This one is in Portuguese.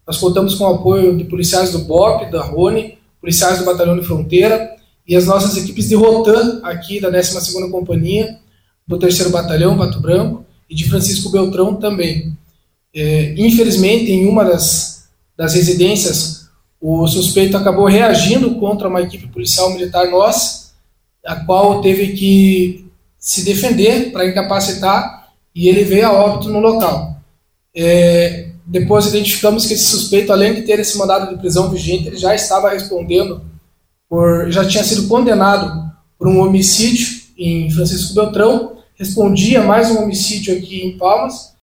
Nós contamos com o apoio de policiais do BOP, da Rony, policiais do Batalhão de Fronteira e as nossas equipes de Rotan, aqui da 12ª Companhia, do 3º Batalhão, Pato Branco, e de Francisco Beltrão também. Infelizmente, em uma das residências, o suspeito acabou reagindo contra uma equipe policial militar nossa, a qual teve que se defender para incapacitar, e ele veio a óbito no local. Depois identificamos que esse suspeito, além de ter esse mandado de prisão vigente, ele já estava respondendo já tinha sido condenado por um homicídio em Francisco Beltrão, respondia mais um homicídio aqui em Palmas